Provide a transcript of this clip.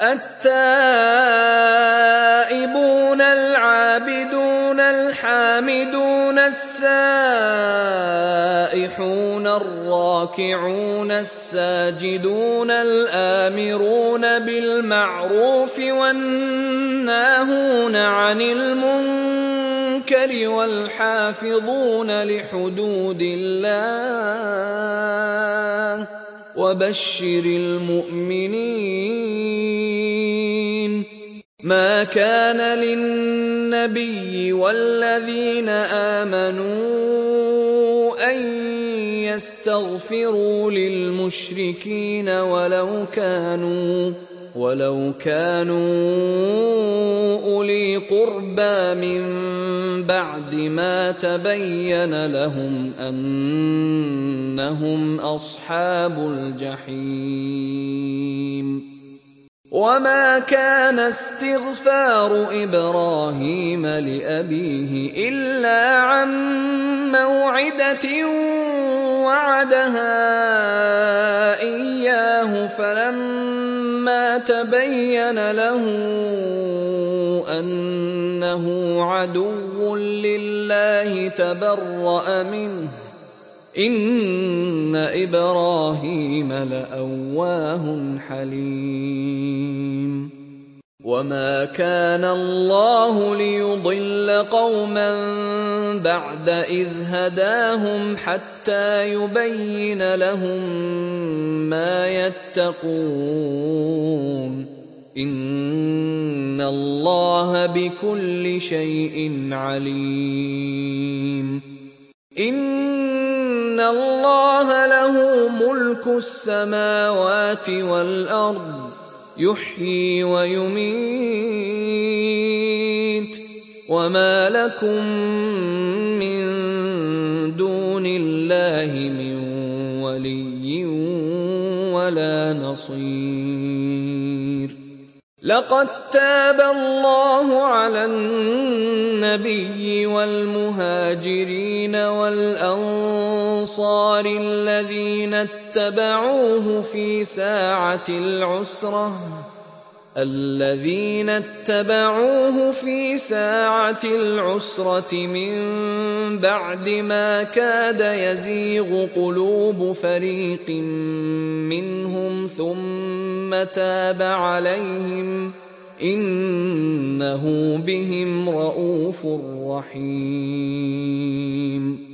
التائبون العابدون الحامدون السائحون الراكعون الساجدون الآمرون بالمعروف والناهون عن المنكر والحافظون لحدود الله وبشر المؤمنين. ما كان للنبي والذين آمنوا أن يستغفروا للمشركين ولو كانوا أولي قربى من بعد ما تبين لهم أنهم أصحاب الجحيم. وما كان استغفار إبراهيم لأبيه إلا عن موعدة وعدها إياه فلما تبين له أنه عدو لله تبرأ منه إن إبراهيم لأواه حليم. وما كان الله ليضل قوما بعد إذ هداهم حتى يبين لهم ما يتقون إن الله بكل شيء عليم. إن الله له ملك السماوات والأرض يحيي ويميت وما لكم من دون الله من ولي ولا نصير. لقد تاب الله على النبي والمهاجرين والأنصار الذين اتبعوه في ساعة العسرة من بعد ما كاد يزيغ قلوب فريق منهم ثم تاب عليهم إنه بهم رءوف رحيم.